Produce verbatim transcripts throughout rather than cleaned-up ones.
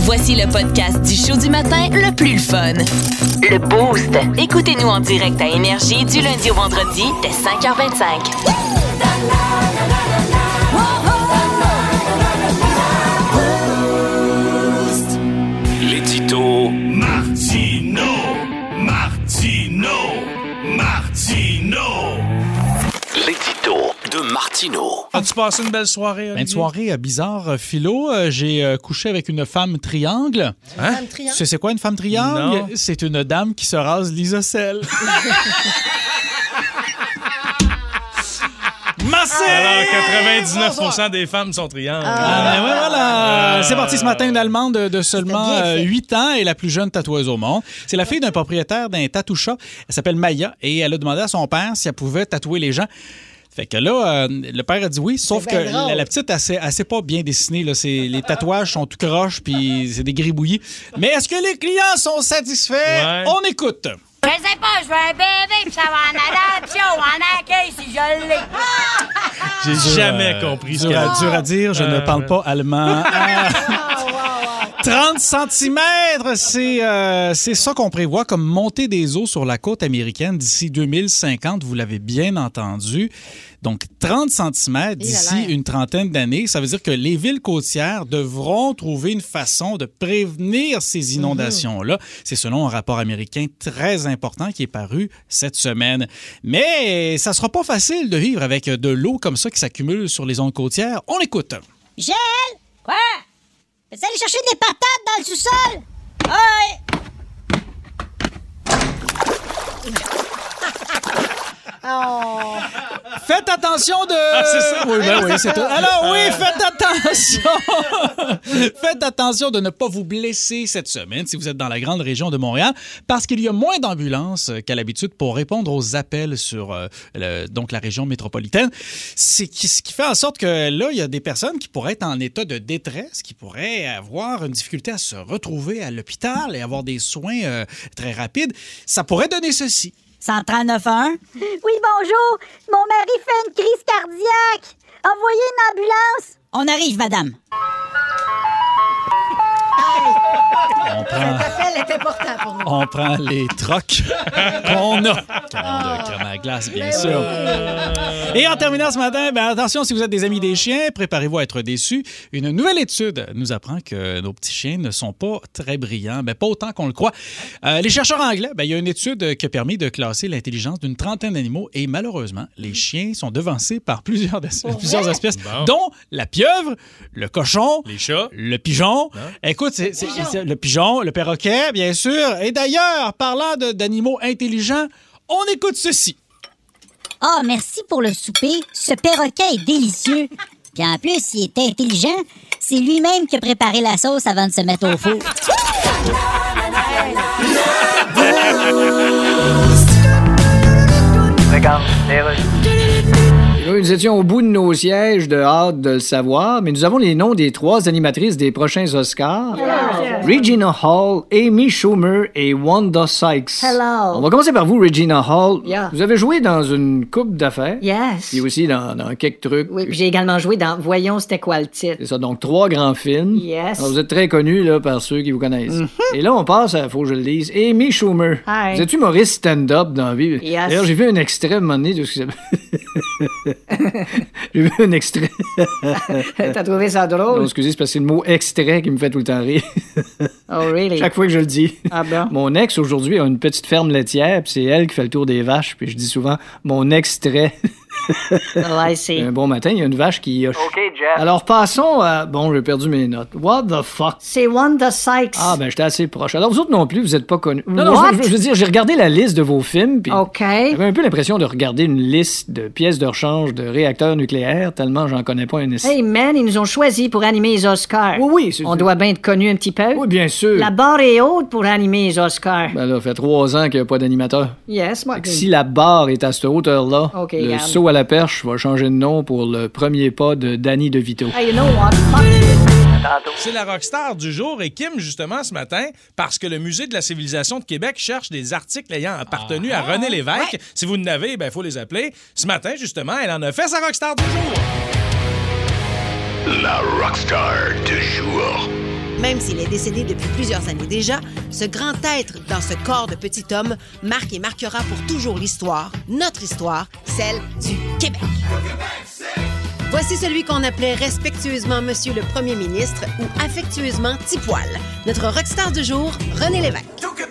Voici le podcast du show du matin le plus le fun. Le Boost. Écoutez-nous en direct à Énergie du lundi au vendredi dès cinq heures vingt-cinq. L'édito Martino, Martino, Martino. L'édito de Martino. As-tu passé une belle soirée, Olivier? Une soirée euh, bizarre, euh, Philo. Euh, j'ai euh, couché avec une femme triangle. Hein? Femme triangle? Tu sais c'est quoi une femme triangle? Non. C'est une dame qui se rase l'isocèle. Massé! Alors, quatre-vingt-dix-neuf pour cent des femmes sont triangles. Ah, ben ouais, voilà. C'est parti ce matin, une Allemande de, de seulement C'était bien euh, fait. huit ans et la plus jeune tatoueuse au monde. C'est la fille d'un propriétaire d'un tattoo shop. Elle s'appelle Maya et elle a demandé à son père si elle pouvait tatouer les gens. Fait que là, euh, le père a dit oui, sauf que bien drôle. la, la petite, elle sait, elle sait pas bien dessiner. Là. C'est, les tatouages sont tout croches puis c'est des gribouillis. Mais est-ce que les clients sont satisfaits? Ouais. On écoute. Je sais pas, je veux un bébé, puis ça va en adoption, en accueil si je l'ai. J'ai jamais compris ce Dur qu'elle à, dur à dire, je ne Euh, parle pas allemand. Ah. trente centimètres, c'est, euh, c'est ça qu'on prévoit comme montée des eaux sur la côte américaine d'ici deux mille cinquante, vous l'avez bien entendu. Donc, trente centimètres d'ici Il a l'air. une trentaine d'années, ça veut dire que les villes côtières devront trouver une façon de prévenir ces inondations-là. C'est selon un rapport américain très important qui est paru cette semaine. Mais ça sera pas facile de vivre avec de l'eau comme ça qui s'accumule sur les zones côtières. On écoute. Michel? Quoi? Peux-tu aller chercher des patates dans le sous-sol? Ouais! Oh. Faites attention de... Ah, c'est ça? Oui, ben oui, c'est tout. Alors oui, faites attention. Faites attention de ne pas vous blesser cette semaine si vous êtes dans la grande région de Montréal parce qu'il y a moins d'ambulances qu'à l'habitude pour répondre aux appels sur euh, le- donc la région métropolitaine. C'est qui- ce qui fait en sorte que là, il y a des personnes qui pourraient être en état de détresse, qui pourraient avoir une difficulté à se retrouver à l'hôpital et avoir des soins euh, très rapides. Ça pourrait donner ceci. cent trente-neuf un? Oui, bonjour. Mon mari fait une crise cardiaque. Envoyez une ambulance. On arrive, madame. On prend... L'appel est important pour nous. On prend les trocs qu'on a. Canon de crème à glace, bien sûr. Et en terminant ce matin, ben attention, si vous êtes des amis des chiens, préparez-vous à être déçus. Une nouvelle étude nous apprend que nos petits chiens ne sont pas très brillants, mais pas autant qu'on le croit. Euh, les chercheurs anglais, ben, il y a une étude qui a permis de classer l'intelligence d'une trentaine d'animaux et malheureusement, les chiens sont devancés par plusieurs, plusieurs espèces, Bon. dont la pieuvre, le cochon, Les chats? le pigeon. Écoute, c'est, c'est- c'est- le pigeon, le perroquet, bien sûr. Et d'ailleurs, parlant de- d'animaux intelligents, on écoute ceci. Ah, merci pour le souper. Ce perroquet est délicieux. Puis en plus, il est intelligent. C'est lui-même qui a préparé la sauce avant de se mettre au four. Nous, nous étions au bout de nos sièges, de hâte de le savoir, mais nous avons les noms des trois animatrices des prochains Oscars. Regina Hall, Amy Schumer et Wanda Sykes. Hello. On va commencer par vous, Regina Hall. Yeah. Vous avez joué dans une coupe d'affaires. Yes. Puis aussi dans, dans quelques trucs. Oui, puis j'ai également joué dans Voyons c'était quoi le titre. C'est ça, donc trois grands films. Yes. Alors, vous êtes très connus là, par ceux qui vous connaissent. Et là, on passe à, faut que je le dise, Amy Schumer. Hi. Vous êtes humoriste stand-up dans la vie? Yes. D'ailleurs, j'ai vu un extrait à un moment donné de ce que ça- J'ai vu un extrait. T'as trouvé ça Non, drôle? excusez, c'est parce que c'est le mot extrait qui me fait tout le temps rire. Oh, really? Chaque fois que je le dis. Ah bon? Mon ex, aujourd'hui, a une petite ferme laitière, puis c'est elle qui fait le tour des vaches, puis je dis souvent mon extrait. Oh, I see. Un bon matin, il y a une vache qui yoche. OK, Jeff. Alors, passons à... Bon, j'ai perdu mes notes. What the fuck? C'est Wanda Sykes. Ah, ben, j'étais assez proche. Alors, vous autres non plus, vous êtes pas connus. Non, non, What? je, je veux dire, j'ai regardé la liste de vos films, puis... OK. J'avais un peu l'impression de regarder une liste de pièces de rechange de réacteurs nucléaires, tellement j'en connais pas un essai. Hey, man, ils nous ont choisis pour animer les Oscars. Oui, oui, c'est... On doit bien être connus un petit peu. Oui, bien sûr. La barre est haute pour animer les Oscars. Ben là, ça fait trois ans qu'il n'y a pas d'animateur. Yes, moi. Fait que si la barre est à cette hauteur-là, OK, le regarde. saut à la perche va changer de nom pour le premier pas de Danny DeVito. Hey, you know what? Fuck. C'est la rockstar du jour et Kim, justement, ce matin, parce que le Musée de la civilisation de Québec cherche des articles ayant appartenu à René Lévesque. Si vous en avez, ben, il faut les appeler. Ce matin, justement, elle en a fait sa rockstar du jour. La rockstar du jour. Même s'il est décédé depuis plusieurs années déjà, ce grand être dans ce corps de petit homme marque et marquera pour toujours l'histoire, notre histoire, celle du Québec. Voici celui qu'on appelait respectueusement Monsieur le Premier ministre ou affectueusement Tipoil. Notre rockstar du jour, René Lévesque.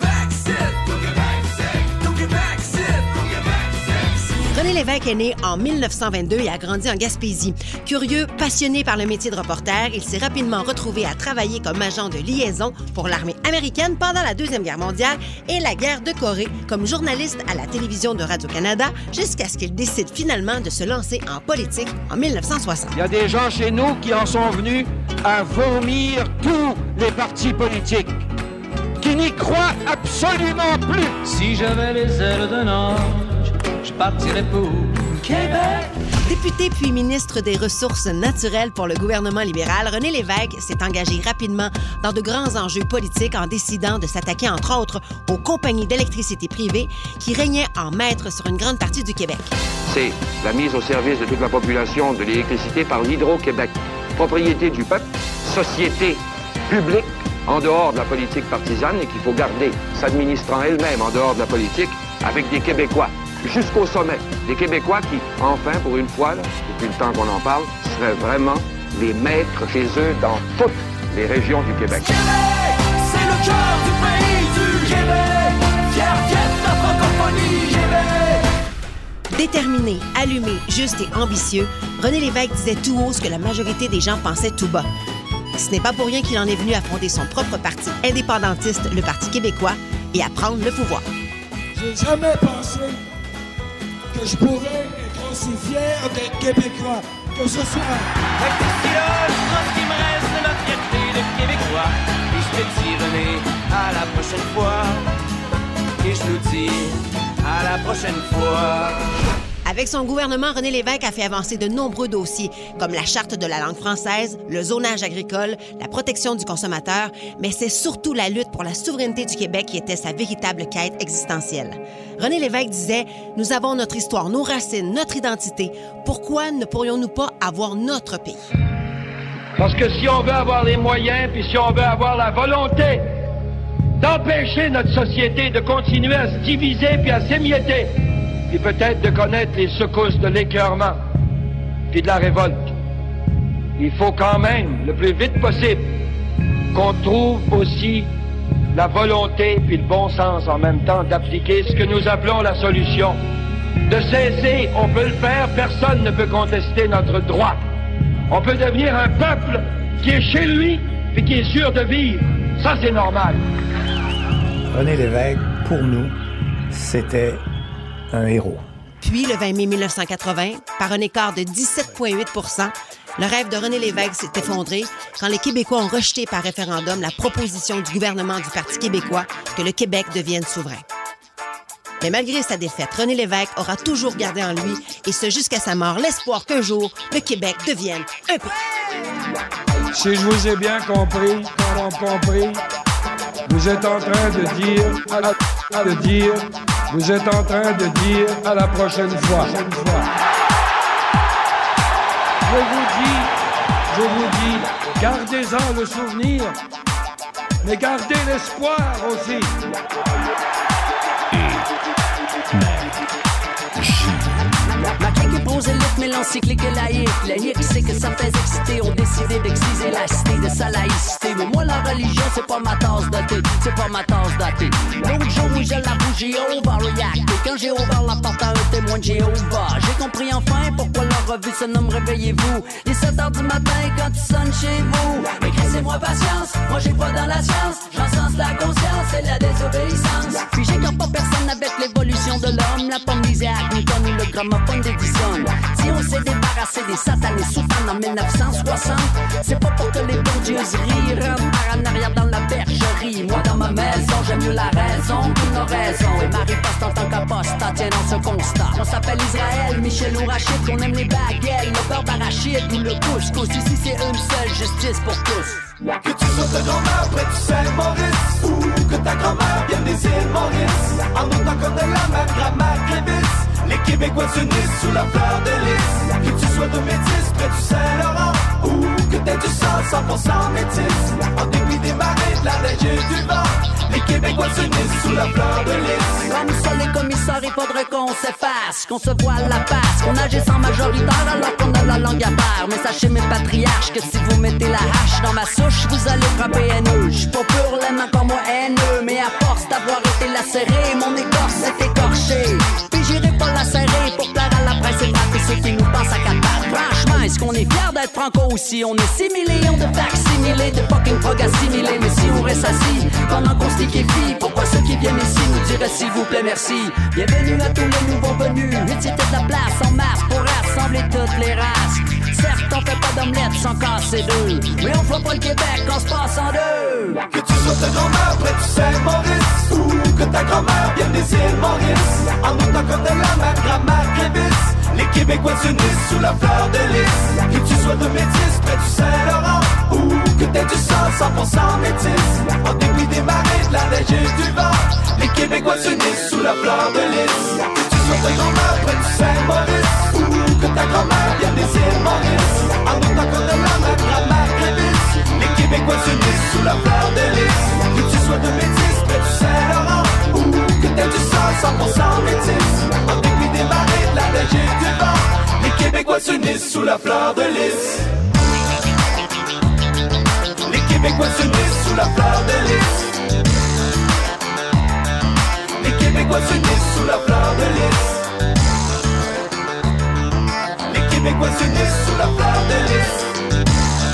René Lévesque est né en mille neuf cent vingt-deux et a grandi en Gaspésie. Curieux, passionné par le métier de reporter, il s'est rapidement retrouvé à travailler comme agent de liaison pour l'armée américaine pendant la Deuxième Guerre mondiale et la guerre de Corée, comme journaliste à la télévision de Radio-Canada, jusqu'à ce qu'il décide finalement de se lancer en politique en mille neuf cent soixante. Il y a des gens chez nous qui en sont venus à vomir tous les partis politiques, qui n'y croient absolument plus. Si j'avais les ailes d'un ange, je partirais pour Québec. Député puis ministre des Ressources naturelles pour le gouvernement libéral, René Lévesque s'est engagé rapidement dans de grands enjeux politiques en décidant de s'attaquer, entre autres, aux compagnies d'électricité privées qui régnaient en maître sur une grande partie du Québec. C'est la mise au service de toute la population de l'électricité par l'Hydro-Québec. Propriété du peuple, société publique, en dehors de la politique partisane et qu'il faut garder, s'administrant elle-même en dehors de la politique, avec des Québécois. Jusqu'au sommet. Des Québécois qui, enfin, pour une fois, là, depuis le temps qu'on en parle, seraient vraiment les maîtres chez eux dans toutes les régions du Québec. Québec, c'est le cœur du pays du Québec. Fier, fier de la francophonie, Québec. Déterminé, allumé, juste et ambitieux, René Lévesque disait tout haut ce que la majorité des gens pensaient tout bas. Ce n'est pas pour rien qu'il en est venu à fonder son propre parti indépendantiste, le Parti québécois, et à prendre le pouvoir. J'ai jamais pensé que je pourrais être aussi fier d'être Québécois que ce soir. Avec tes stylos, ce qui me reste de ma fierté de Québécois. Et je te dis, René, à la prochaine fois. Et je nous dis, à la prochaine fois. Avec son gouvernement, René Lévesque a fait avancer de nombreux dossiers, comme la Charte de la langue française, le zonage agricole, la protection du consommateur, mais c'est surtout la lutte pour la souveraineté du Québec qui était sa véritable quête existentielle. René Lévesque disait « Nous avons notre histoire, nos racines, notre identité. Pourquoi ne pourrions-nous pas avoir notre pays? » Parce que si on veut avoir les moyens, puis si on veut avoir la volonté d'empêcher notre société de continuer à se diviser puis à s'émietter, puis peut-être de connaître les secousses de l'écœurement, puis de la révolte, il faut quand même, le plus vite possible, qu'on trouve aussi la volonté puis le bon sens en même temps d'appliquer ce que nous appelons la solution. De cesser, on peut le faire, personne ne peut contester notre droit. On peut devenir un peuple qui est chez lui puis qui est sûr de vivre. Ça, c'est normal. René Lévesque, pour nous, c'était un héros. Puis, le vingt mai mille neuf cent quatre-vingts, par un écart de dix-sept virgule huit pour cent, le rêve de René Lévesque s'est effondré quand les Québécois ont rejeté par référendum la proposition du gouvernement du Parti québécois que le Québec devienne souverain. Mais malgré sa défaite, René Lévesque aura toujours gardé en lui, et ce jusqu'à sa mort, l'espoir qu'un jour, le Québec devienne un pays. Si je vous ai bien compris, comme on compris, vous êtes en train de dire, à la, à de dire, vous êtes en train de dire à la prochaine fois. Je vous dis, je vous dis, gardez-en le souvenir, mais gardez l'espoir aussi. Ma clique est prosélyte, mais l'encyclique est laïque. Laïque, c'est que certains excités ont décidé d'exciser la cité de sa laïcité. Mais moi, la religion, c'est pas ma tasse de thé, c'est pas ma tasse de thé. L'autre jour où j'ai la bougie, on va reacter. Quand j'ai ouvert la porte à un témoin de Jéhovah, j'ai compris enfin pourquoi la revue se nomme Réveillez-vous. Les sept heures du matin, quand tu sonnes chez vous. Écrissez-moi patience, moi j'ai pas dans la science. J'encense la conscience et la désobéissance. Puis j'écarte pas personne avec l'évolution de l'homme. La pomme d'Isaac Newton ou le gramophone d'Edison. Si on s'est débarrassé des satanés soutanes en mille neuf cent soixante, c'est pas pour que les bourgeoiseries rentrent par en arrière dans la bergerie. Moi dans ma maison, j'aime mieux la raison qu'une oraison. Et Marie-Poste en tant qu'apostat tient dans ce constat. On s'appelle Israël, Michel ou Rachid, qu'on aime les baguettes, le beurre d'arachide ou le couscous. Ici c'est une seule justice pour tous. Que tu sois de grand-mère près du Saint-Maurice, ou que ta grand-mère vienne des îles Maurice, en autant qu'on ait la même grammaire qu'Évis, les Québécois s'unissent sous la fleur de lys. Que tu sois de métis près du Saint-Laurent, ou que t'aies du sang cent pour cent métis, en dépit des sous la fleur de lys. Comme ça, les commissaires, il faudrait qu'on s'efface, qu'on se voile la face, qu'on agisse en majoritaire alors qu'on a la langue à part. Mais sachez, mes patriarches, que si vous mettez la hache dans ma souche, vous allez frapper haineux. J'suis pas pur, l'aime encore moins haineux, mais à force d'avoir été lacéré, mon écorce s'est écorché. Puis j'irai pas la serrer pour plaire à la presse et frapper ceux qui nous pensent à quatre pattes. Franchement, est-ce qu'on est fiers d'être franco aussi? On est six millions de facsimilés, de fucking prog assimilés. Mais si on reste assis pendant qu'on se liquéfie, pourquoi ceux qui viennent ici nous diraient s'il vous plaît merci? Bienvenue à tous les nouveaux venus. Utilité de la place en masse pour rassembler toutes les races. Certes, on fait pas d'omelette sans casser deux, mais on fera pas le Québec quand se passe en deux. Que tu sois ta grand-mère près du Saint-Maurice ou que ta grand-mère vienne des îles Maurice, en autant qu'on a la même grammaire qu'Évis, les Québécois s'unissent sous la fleur de lys. Que tu sois de métis près du Saint-Laurent ou que t'aies du sang cent pour cent métis, en dépit des marées, de la neige et du vent, les Québécois s'unissent sous la fleur de lys. Que tu sois ta grand-mère près du Saint-Maurice ou que ta grand-mère vienne des îles Maurice, en autant qu'on a la même grammaire qu'Évis, les Québécois s'unissent sous la fleur de lys. Que tu sois de métis près du Saint-Laurent ou que t'aies du sang cent pour cent métis, en dépit des marées, de la neige et du vent, les Québécois s'unissent sous la fleur de lys. Les Québécois s'unissent sous la fleur de lys. Les Québécois s'unissent sous la fleur de lys. Les Québécois s'unissent sous la fleur de lys.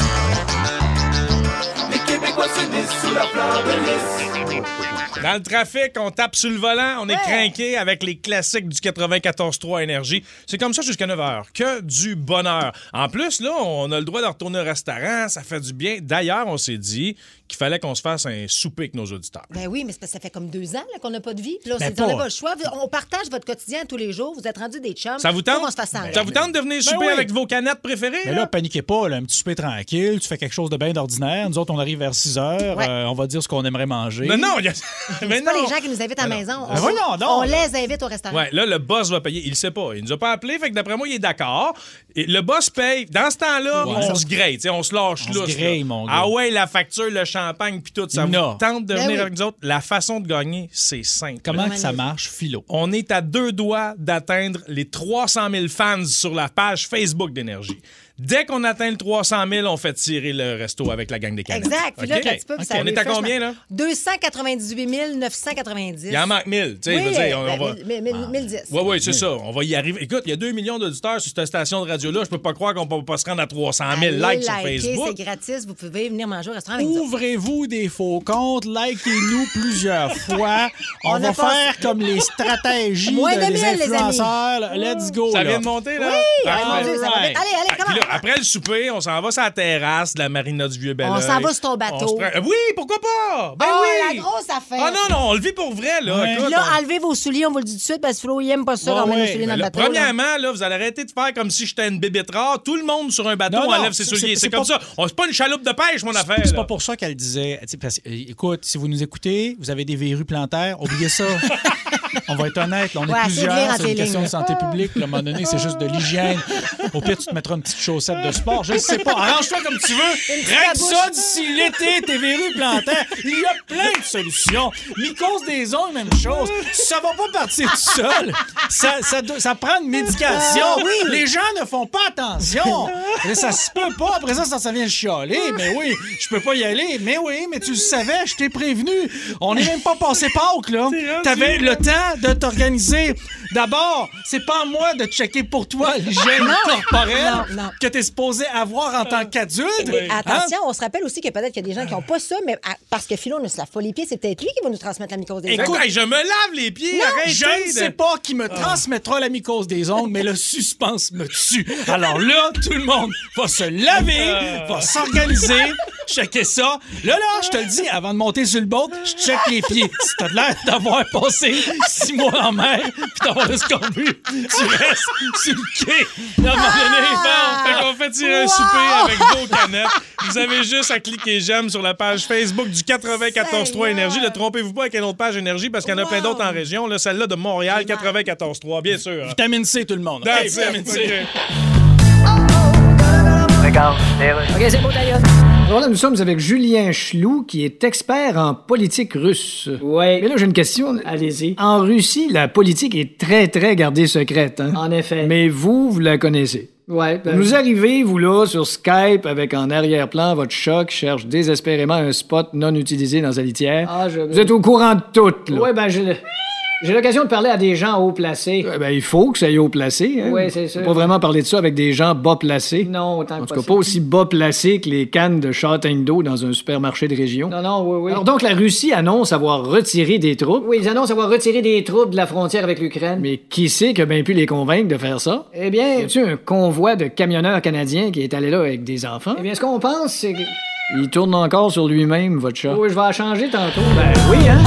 Les Québécois s'unissent sous la fleur de lys. Dans le trafic, on tape sur le volant, on est crinqué avec les classiques du quatre-vingt-quatorze trois Énergie. C'est comme ça jusqu'à neuf heures. Que du bonheur. En plus, là, on a le droit de retourner au restaurant, ça fait du bien. D'ailleurs, on s'est dit qu'il fallait qu'on se fasse un souper avec nos auditeurs. Ben oui, mais c'est parce que ça fait comme deux ans là, qu'on n'a pas de vie. Puis là, on Ben s'est dit, on n'a pas. pas le choix. On partage votre quotidien tous les jours. Vous êtes rendus des chums. Ça vous tente? Faut qu'on se fasse ça. Ça vous tente de venir souper oui. avec vos canettes préférées? Mais là, paniquez pas, là, un petit souper tranquille, tu fais quelque chose de bien d'ordinaire. Nous autres, on arrive vers six heures, Ouais. euh, on va dire ce qu'on aimerait manger. Non, non, il y a... mais C'est pas non. les gens qui nous invitent à la maison. On, Ben voyons donc. on les invite au restaurant. Ouais, là, le boss va payer. Il le sait pas. Il nous a pas appelé, fait que d'après moi, il est d'accord. Et le boss paye. Dans ce temps-là, Ouais. on se grille, tu sais, on se lâche On se lousse, grille, là. mon gars. Ah ouais, la facture, le champagne, puis tout. Ça Non. vous tente de Ben venir oui. avec nous autres? La façon de gagner, c'est simple. Comment que ça marche, Philo? On est à deux doigts d'atteindre les trois cent mille fans sur la page Facebook d'Énergie. Dès qu'on atteint le trois cent mille, on fait tirer le resto avec la gang des canettes. Exact. Puis là, OK? quand tu peux, puis OK. ça On est à refresh, combien, là? deux cent quatre-vingt-dix-huit mille neuf cent quatre-vingt-dix. Il en manque mille. Tu sais, Oui, je veux dire, on, on ben, va... mille- mille- mille dix. Oui, oui, c'est ça. On va y arriver. Écoute, il y a deux millions d'auditeurs sur cette station de radio-là. Je peux pas croire qu'on peut pas se rendre à trois cent mille Allez likes sur liker, Facebook. c'est gratis. Vous pouvez venir manger au restaurant avec nous. Ouvrez-vous des faux comptes, likez-nous plusieurs fois. On, On va a pas- faire comme les stratégies Moins de- de des mille, les influenceurs. là. Let's go. Ça là. vient de monter, là? Oui, Parfait. mon Dieu, ça va Alright. vite. Allez, allez, Ah, puis comment? là, après le souper, on s'en va sur la terrasse de la marina du Vieux-Belleuil. On s'en va sur ton On bateau. se prend- Oui, pourquoi pas? Ben Ah, oui! la grosse affaire. Ah non, non, on le vit pour vrai, là. Ouais. Écoute, Puis là, on- enlevez vos souliers, on vous le dit tout de suite, parce que Flo, il aime pas ça, Ouais, on met nos ouais. souliers Ben dans le là, bateau. là. premièrement, là, vous allez arrêter de faire comme si j'étais une bébête rare. Tout le monde sur un bateau Non, non, enlève ses c'est- souliers. c'est- C'est c'est comme pas- ça. On- C'est pas une chaloupe de pêche, mon affaire. C'est là. pas pour ça qu'elle disait. tu sais, parce que, euh, écoute, si vous nous écoutez, vous avez des verrues plantaires, oubliez ça. On va être honnête, là, on est Ouais, assez de lire plusieurs, entre c'est les une question lignes. de santé publique. Là, à un moment donné, c'est juste de l'hygiène. Au pire, tu te mettras une petite chaussette de sport. Je ne sais pas. Arrange-toi comme tu veux. petite Règle babouche. ça d'ici l'été, tes verrues plantaires. Il y a plein de solutions. Mycose des ongles, même chose. Ça va pas partir tout seul. Ça, ça, doit- ça prend une médication. Ah, oui. Les gens ne font pas attention. Et ça se peut pas. Après ça, ça, ça vient chialer. Mais oui, je peux pas y aller. Mais oui, mais tu le savais, je t'ai prévenu. On n'est même pas passé Pâques, là. T'avais le temps de t'organiser. D'abord, c'est pas à moi de checker pour toi l'hygiène corporelle Non, non. que t'es supposé avoir en tant qu'adulte. Mais Hein? attention, on se rappelle aussi que peut-être qu'il y a des gens qui n'ont pas ça, mais à- parce que Philo ne se lave pas les pieds, c'est peut-être lui qui va nous transmettre la mycose des Écoute, ongles. hey, je me lave les pieds. Non, Arrêtez je ne de- sais pas qui me transmettra la mycose des ongles, mais le suspense me tue. Alors là, tout le monde va se laver, va s'organiser, checker ça. Là, là, je te le dis, avant de monter sur le boat, je check les pieds. Si t'as l'air d'avoir passé six mois en mer puis d'avoir le scorbut, tu restes sur le quai. À un moment donné, Bon, fait qu'on fait tirer un souper avec vos canettes. Vous avez juste à cliquer j'aime sur la page Facebook du quatre-vingt-quatorze trois Énergie. Ne trompez-vous pas avec une autre page Énergie parce qu'il y en a plein d'autres en région. Là, celle-là de Montréal, quatre-vingt-quatorze trois, bien sûr. hein. vitamine C, tout le monde. That's Hey, it. vitamine C. OK. OK, c'est beau, d'ailleurs. Alors là, nous sommes avec Julien Chlou, qui est expert en politique russe. Ouais. Mais là, j'ai une question. Allez-y. En Russie, la politique est très, très gardée secrète. Hein? En effet. Mais vous, vous la connaissez. Ouais. Ben... Vous arrivez, vous là, sur Skype, avec en arrière-plan votre chat qui cherche désespérément un spot non utilisé dans sa litière. Ah, je... Vous êtes au courant de tout, là. Ouais, ben, je... J'ai l'occasion de parler à des gens haut placés. Euh, ben, il faut que ça aille haut placé. Hein? Oui, c'est sûr. Pas vraiment parler de ça avec des gens bas placés. Non, autant que En tout cas, possible. pas aussi bas placés que les cannes de châtaigne d'eau dans un supermarché de région. Non, non, oui, oui. Alors donc, la Russie annonce avoir retiré des troupes. Oui, ils annoncent avoir retiré des troupes de la frontière avec l'Ukraine. Mais qui c'est qui a bien pu les convaincre de faire ça? Eh bien... Y a-tu un convoi de camionneurs canadiens qui est allé là avec des enfants? Eh bien, ce qu'on pense, c'est que... Il tourne encore sur lui-même, votre chat. Oui, je vais en changer tantôt. Ben oui, hein?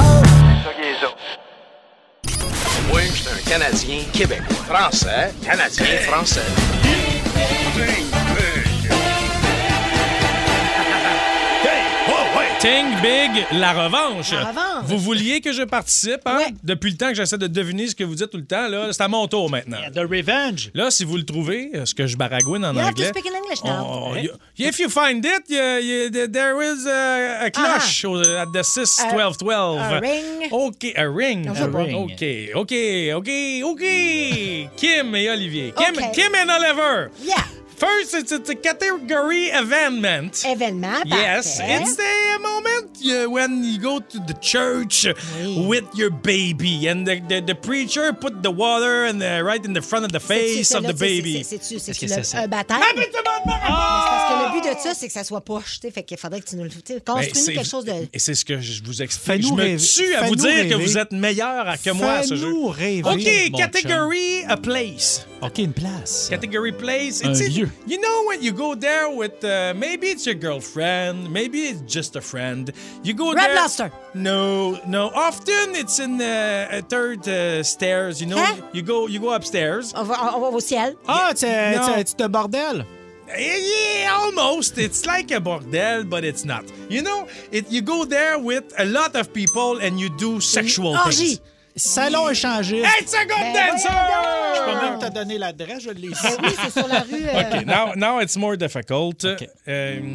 Moi, je suis un Canadien québécois. Français, Canadien, français. Think Big, la revanche. La revanche. Vous vouliez que je participe, hein? Ouais. Depuis le temps que j'essaie de deviner ce que vous dites tout le temps, là, c'est à mon tour maintenant. Yeah, the revenge. Là, si vous le trouvez, ce que je baragouine en you anglais. have to speak in English now. Oh, you, if you find it, you, you, there is a, a cloche uh-huh. at the six twelve twelve. A ring. OK, a ring. A ring. OK, OK, OK, OK. Kim et Olivier. Kim, Okay. Kim and Oliver. Yeah. First, it's, it's a category event. Événement, Yes, parfait. it's the moment uh, when you go to the church Oui. with your baby and the, the, the preacher put the water and the, right in the front of the face C'est-tu of ça, the là, baby. C'est- c'est- C'est-tu Qu'est-ce que le- c'est ça? un baptême? Ah, mais c'est bon, bon, Mais c'est parce que le but de ça, c'est que ça soit poche. tu sais, Fait qu'il faudrait que tu nous le... tu sais, Ben, Construis-nous c'est- quelque chose de... Et c'est ce que je vous explique. Fais-nous Je me rêver. tue à Fais-nous vous dire que rêver. vous êtes meilleur à- que moi à ce jeu. Fais-nous rêver, OK, mon category a place. OK, une place. Category place. Un It's lieu. You know when you go there with uh, maybe it's your girlfriend, maybe it's just a friend. You go Red there. Lobster. No, no. Often it's in the uh, third uh, stairs. You know, Hein? you go you go upstairs. On va, on va au ciel. Ah, c'est Non. c'est- c'est un bordel. Yeah, almost. It's like a bordel, but it's not. You know, it, you go there with a lot of people and you do sexual orgie. things. Salon échangiste. It's a good Ben, dancer! voyons Je peux même te donner l'adresse, je l'ai ici. Ben oui, c'est sur la rue. euh, Okay, now now it's more difficult. Okay. Um,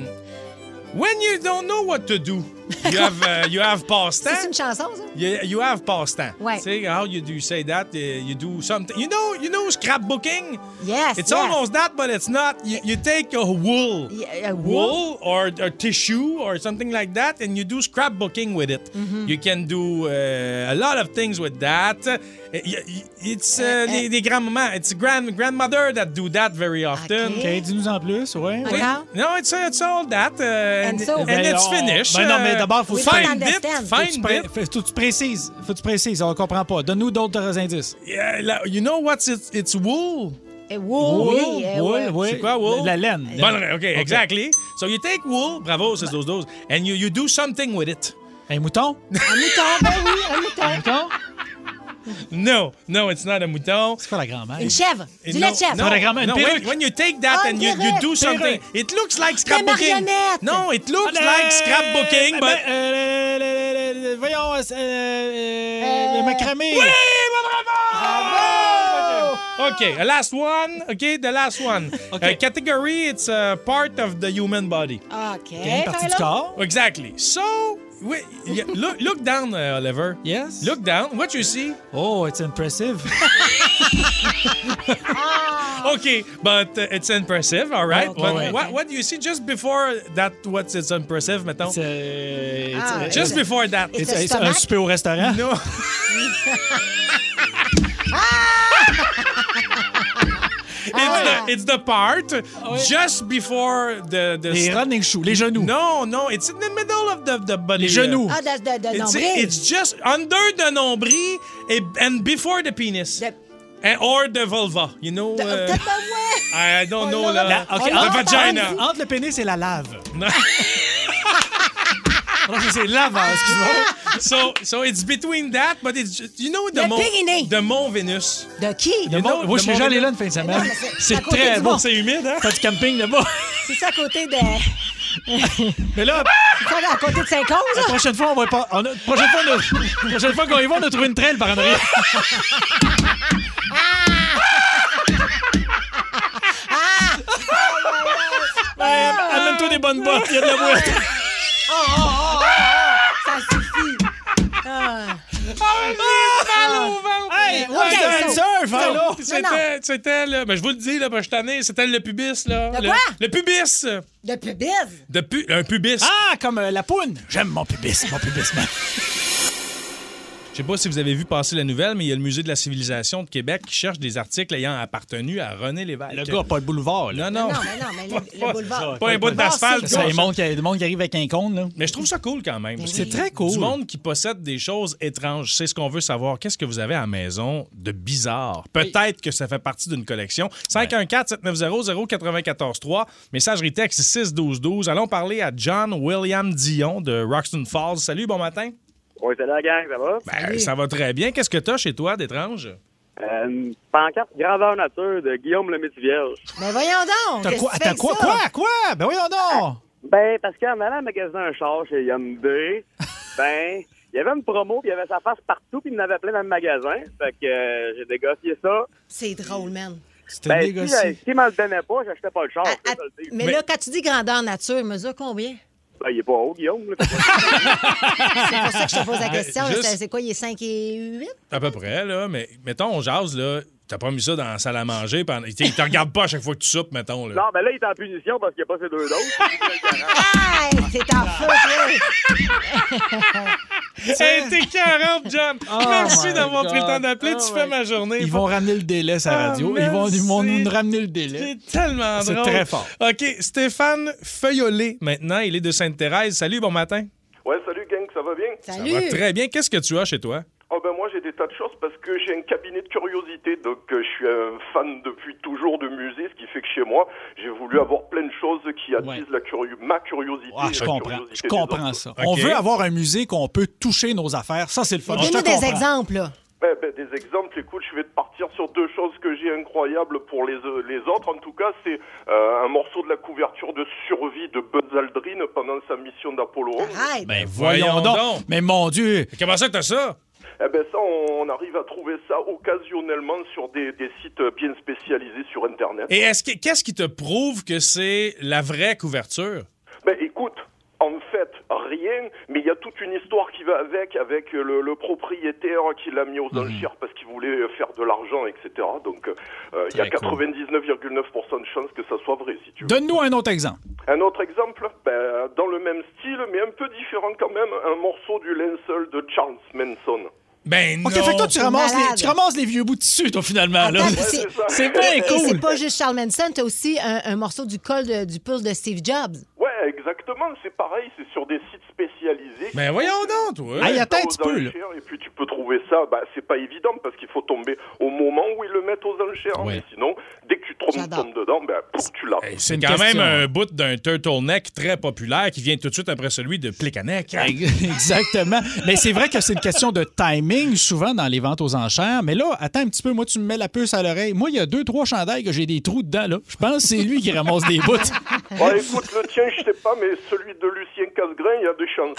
when you don't know what to do, you have uh, you have past C'est temps. une chanson, ça? You, you have past temps. Ouais. See how you do say that? Uh, you do something. You know you know scrapbooking. Yes, It's yeah. almost that, but it's not. You, you take a wool. Yeah, a wool? wool or, or tissue or something like that, and you do scrapbooking with it. Mm-hmm. You can do uh, a lot of things with that. Uh, y- y- It's uh, Uh, des, des grands-mamans. It's grand grandmother that do that very often. Ok. OK, dis-nous en plus, ouais. Ok. ouais. D'accord. No, it's uh, it's all that, uh, and, so? and Ben, it's on- finished. Ben non, mais Uh, d'abord, faut We que tu don't find it. understand. Faut que tu Find pré- it. faut que tu précises. Faut que tu précises. On comprend pas. Donne-nous d'autres indices. Yeah, la- you know what's it? It's wool. Eh, wool, oui. eh, wool, ouais. oui. C'est quoi, wool? La laine. Bon, okay, exactly. So you take wool, bravo, c'est those those, and you you do something with it. Un mouton? Un mouton, ben oui, un mouton. Mouton? No, no, it's not a mouton. C'est quoi la grand-mère? Une chèvre. Du No, lait de chèvre. No, la grand-mère, une no, when, perruque. when you take that Ah, and une you, you perruque. do something, Perruque. it looks like Des scrapbooking. marionnettes. No, it looks Ah, like le- scrapbooking, ben, but... euh, le- le- le- le- voyons, euh, euh, le macramé. Oui, bravo! Okay, a last one. Okay, the last one. Okay. Uh, category, it's a part of the human body. OK. Une partie du Tyler. corps. Exactly. So, wait, yeah, look, look down, uh, Oliver. Yes. Look down. What you see? Oh, it's impressive. Okay, but uh, it's impressive, all right. Okay. But Ouais. what, what do you see just before that? What's it's impressive, mettons? It's, uh, it's, Ah, uh, Just it's- before that. It's it's, a it's un stomach? souper au restaurant. No. It's, Ah. the, it's the part just before the... the Les running shoes, les genoux. No, no, it's in the middle of the, the body. Les genoux. Ah, de, de, de It's, nombril. it's just under the nombril and, and before the penis. De- And, or the vulva, you know? de- uh, peut-être pas, ouais. I don't On know. l'a- La, La- ok, the entre- vagina. Entre, entre le pénis et la lave. No. Non, ça, c'est lave, hein, excuse-moi. so, so it's between that, but it's just, you know the Le Mont, périnée. the Mont Vénus. De qui? You know, Moi, the je suis Mont déjà allé Vénus? là une fin de semaine. Non, mais c'est- c'est à C'est côté très du bon. Mont. C'est humide, hein? Pas du camping là-bas. C'est ça à côté de... Mais là, C'est ça à côté de Saint-Cause? la prochaine fois, on va pas. On a, prochaine fois, on a- prochaine fois qu'on y va, on a trouvé une traîne par en arrière. Ben, amène-toi des bonnes botte, il y a de la boîte. Oh, oh, oh, oh, oh, ça suffit. Ah. Hey, ouais, okay, so, surf, so, allô? C'était, c'était, là, ben, je vous le dis, là, ben, je t'en ai, c'était le pubis, là. De le, quoi? Le pubis. De pubis? De pu, un pubis. Ah, comme euh, la poune. J'aime mon pubis, mon pubis, man. Je sais pas si vous avez vu passer la nouvelle, mais il y a le Musée de la civilisation de Québec qui cherche des articles ayant appartenu à René Lévesque. Le gars, pas le boulevard, là. Non, non. Non, mais non, mais le, le boulevard. Pas un bout d'asphalte. C'est le monde qui, le monde qui arrive avec un cône, là. Mais je trouve ça cool quand même. C'est oui. très cool. Du monde qui possède des choses étranges. C'est ce qu'on veut savoir. Qu'est-ce que vous avez à la maison de bizarre? Peut-être oui. que ça fait partie d'une collection. cinq un quatre sept neuf zéro zéro neuf quatre trois. Messagerie texte six un deux un deux. Allons parler à John William Dion de Roxton Falls. Salut, bon matin. Oui, salut la gang, ça va? Ben, ça va très bien. Qu'est-ce que t'as chez toi d'étrange? Euh, une pancarte grandeur nature de Guillaume le Métis-Vierge. Ben voyons donc! T'as quoi? T'as quoi? Quoi? Quoi? Ben voyons donc! Ben, parce qu'en allant magasiner un char chez Hyundai, ben, il y avait une promo, puis il y avait sa face partout, puis il y en avait plein dans le magasin. Fait que euh, j'ai négocié ça. C'est drôle, man. C'était ben, négocié. Si, si il m'en le donnait pas, j'achetais pas le char. À, à, mais, mais là, quand tu dis grandeur nature, mesure combien? Ben, il est pas haut, Guillaume. C'est pour ça que je te pose la question. Juste... C'est quoi, il est cinq et huit? À peu près, là. Mais mettons, on jase, là. T'as pas mis ça dans la salle à manger. Pendant... Il te regarde pas à chaque fois que tu soupes, mettons. Là. Non, mais là, il est en punition parce qu'il n'y a pas ses deux doses. Ah, c'est en feu, Hey, t'es quarante, John. Oh Merci d'avoir God. pris le temps d'appeler. Oh tu fais ma journée. Ils vont ramener le délai sur la radio. Oh, ils, vont, ils vont nous ramener le délai. C'est tellement c'est drôle. C'est très fort. OK, Stéphane Feuillolet, maintenant. Il est de Sainte-Thérèse. Salut, bon matin. Ouais, salut, gang. Ça va bien? Salut. Ça va très bien. Qu'est-ce que tu as chez toi? Oh ben moi j'ai des tas de choses parce que j'ai un cabinet de curiosité, donc euh, je suis un fan depuis toujours de musée, ce qui fait que chez moi j'ai voulu avoir plein de choses qui attisent ouais. la curi- ma curiosité. Ah, je la comprends, curiosité je comprends ça. Okay. On veut avoir un musée qu'on peut toucher nos affaires, ça c'est le fun. Donne-nous des exemples là. Ben, ben, des exemples, écoute, je vais te partir sur deux choses que j'ai incroyables pour les, euh, les autres. En tout cas, c'est euh, un morceau de la couverture de survie de Buzz Aldrin pendant sa mission d'Apollo onze. Arrête. Ben voyons donc. donc. Mais mon Dieu. Comment ça que t'as ça? Eh ben ça, on arrive à trouver ça occasionnellement sur des, des sites bien spécialisés sur Internet. Et est-ce que, qu'est-ce qui te prouve que c'est la vraie couverture? Ben écoute, en fait, rien, mais il y a toute une histoire qui va avec, avec le, le propriétaire qui l'a mis aux enchères mmh. parce qu'il voulait faire de l'argent, et cetera. Donc, il euh, y a quatre-vingt-dix-neuf virgule neuf pour cent de chances que ça soit vrai, si tu veux. Donne-nous un autre exemple. Un autre exemple, ben, dans le même style, mais un peu différent quand même, un morceau du linceul de Charles Manson. Ben non! OK, fait que toi, tu ramasses, les, tu ramasses les vieux bouts de tissu, toi, finalement. Attends, là. Ouais, c'est, c'est bien cool. Et c'est pas juste Charles Manson, t'as aussi un, un morceau du col de, du pouce de Steve Jobs. Ouais, exactement. C'est pareil, c'est sur des sites spécialisés. Ben voyons donc, toi! Ah, il y a peut-être un petit peu, là. Et puis tu peux trouver ça, ben, c'est pas évident parce qu'il faut tomber au moment où ils le mettent aux enchères. Ouais. Mais sinon, dès que tu tombes, tombes dedans, ben, pouf, tu l'as. Hey, c'est, c'est quand question. Même un bout d'un turtleneck très populaire qui vient tout de suite après celui de Plekanec. Exactement. Mais c'est vrai que c'est une question de timing, souvent, dans les ventes aux enchères. Mais là, attends un petit peu, moi, tu me mets la puce à l'oreille. Moi, il y a deux, trois chandails que j'ai des trous dedans, là. Je pense que c'est lui qui ramasse des bouts. Ouais, écoute, le tien, je sais pas, mais celui de Lucien Casgrain, il y a des chances.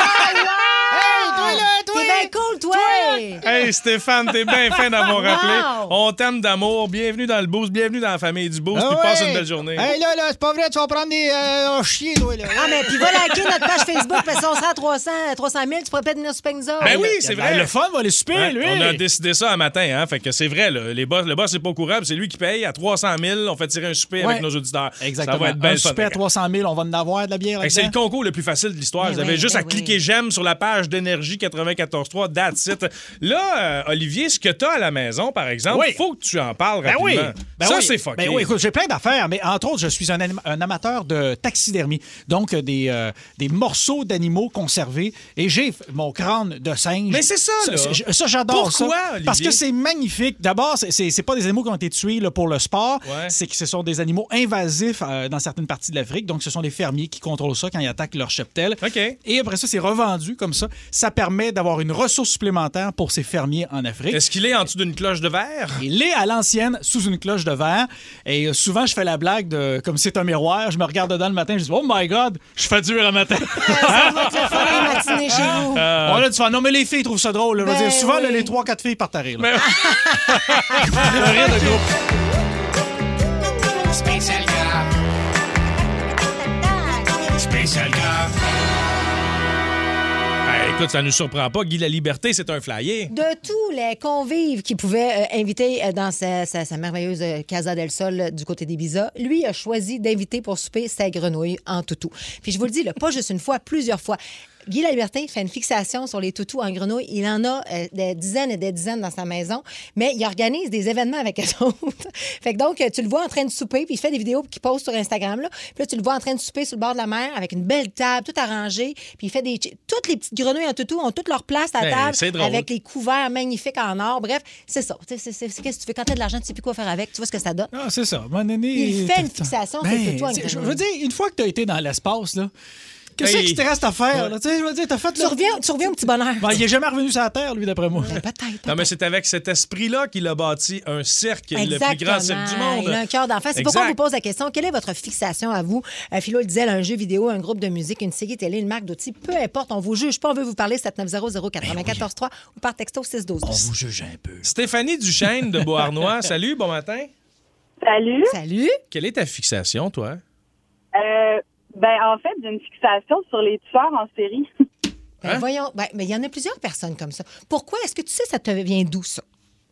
Hey, toi, là, toi! T'es bien cool, toi! toi. Hey, Stéphane, t'es bien fin d'avoir rappelé. On t'aime d'amour. Bienvenue dans le Boost. Bienvenue dans la famille du Boost. Ah, puis ouais. Passe une belle journée. Hey, là, là, c'est pas vrai, tu vas prendre des euh, chiens, toi, là. Ah, mais puis va liker notre page Facebook, parce qu'on sera à trois cents mille, tu pourrais peut-être venir souper nous autres. Ben oui, c'est vrai. Le fun va aller souper, ouais, lui. On a décidé ça un matin, hein. Fait que c'est vrai, là. Les boss, le boss, c'est pas au courant, c'est lui qui paye. À trois cent mille, on fait tirer un souper ouais. avec nos auditeurs. Exactement. Ça va être bien un souper à trois cent mille, on va en avoir de la bière. C'est le concours le plus facile de l'histoire. Mais Vous avez oui, juste à oui. cliquer j'aime sur la page d'Énergie quatre-vingt-quatorze trois, that's it. Là, euh, Olivier, ce que t'as à la maison, par exemple, il oui. faut que tu en parles rapidement. Ben oui. Ben ça, oui. c'est fucké. Ben oui, écoute, j'ai plein d'affaires, mais entre autres, je suis un, anim- un amateur de taxidermie. Donc, des, euh, des morceaux d'animaux conservés. Et j'ai mon crâne de singe. Mais c'est ça, là. Ça, ça, ça j'adore Pourquoi, ça. Olivier? Parce que c'est magnifique. D'abord, c'est, c'est, c'est pas des animaux qui ont été tués là, pour le sport. Ouais. C'est que ce sont des animaux invasifs euh, dans certaines parties de l'Afrique. Donc, ce sont les fermiers qui contrôlent ça quand ils attaquent leur cheptel. OK. Et après ça, c'est revendu comme ça. Ça permet d'avoir une ressource supplémentaire pour ces fermiers en Afrique. Est-ce qu'il est en dessous d'une cloche de verre? Il est à l'ancienne, sous une cloche de verre. Et euh, souvent, je fais la blague de comme c'est un miroir. Je me regarde dedans le matin, je dis « Oh my God, je fais dur le matin. » Ça va te faire les matinées chez vous. Euh... On a du fun. Non, mais les filles trouvent ça drôle. Là. Ben, je veux dire, souvent, oui. là, les trois quatre filles partent à rire. Là. Mais... rire de groupe. Spécial gars. spécial gras. Hey, écoute, ça ne nous surprend pas. Guy Laliberté, c'est un flyer. De tous les convives qu'il pouvait euh, inviter euh, dans sa, sa, sa merveilleuse euh, Casa del Sol euh, du côté d'Ibiza, lui a choisi d'inviter pour souper sa grenouille en toutou. Puis je vous le dis, là, pas juste une fois, plusieurs fois. Guy Laliberté fait une fixation sur les toutous en grenouille. Il en a euh, des dizaines et des dizaines dans sa maison, mais il organise des événements avec eux autres. Fait que donc, tu le vois en train de souper, puis il fait des vidéos qu'il poste sur Instagram. Là. Puis là, tu le vois en train de souper sur le bord de la mer avec une belle table, tout arrangé. Puis il fait des... Toutes les petites grenouilles en toutou ont toutes leur place à Ben, table c'est avec les couverts magnifiques en or. Bref, c'est ça. C'est, c'est, c'est, qu'est-ce que tu fais? Quand tu as de l'argent, tu sais plus quoi faire avec. Tu vois ce que ça donne? Ah, c'est ça. À un moment donné, Il fait une fixation sur Ben, le toutou en tu sais, Je grenouille. veux dire, une fois que tu as été dans l'espace, là, qu'est-ce Hey. qu'il te reste à faire? Là? Tu sais, je veux dire, t'as fait Tu le- reviens, tu reviens au petit bonheur. Ben, il est jamais revenu sur la Terre, lui, d'après moi. Peut-être. Non, mais c'est avec cet esprit-là qu'il a bâti un cirque, le Exactement. plus grand cirque du monde. Il a un cœur d'enfant. C'est Exact. pourquoi on vous pose la question. Quelle est votre fixation à vous? Euh, Philo le disait, un jeu vidéo, un groupe de musique, une série télé, une marque d'outils, peu importe, on vous juge pas. On veut vous parler sept neuf zéro zéro quatre-vingt-quatorze trois ou par texto six douze. On vous juge un peu. Stéphanie Duchesne de Beauharnois. Salut, bon matin. Salut. Salut. Quelle est ta fixation, toi? Euh, ben, en fait, j'ai une fixation sur les tueurs en série. Ben, voyons, ben, mais il y en a plusieurs personnes comme ça. Pourquoi? Est-ce que tu sais, ça te vient d'où, ça?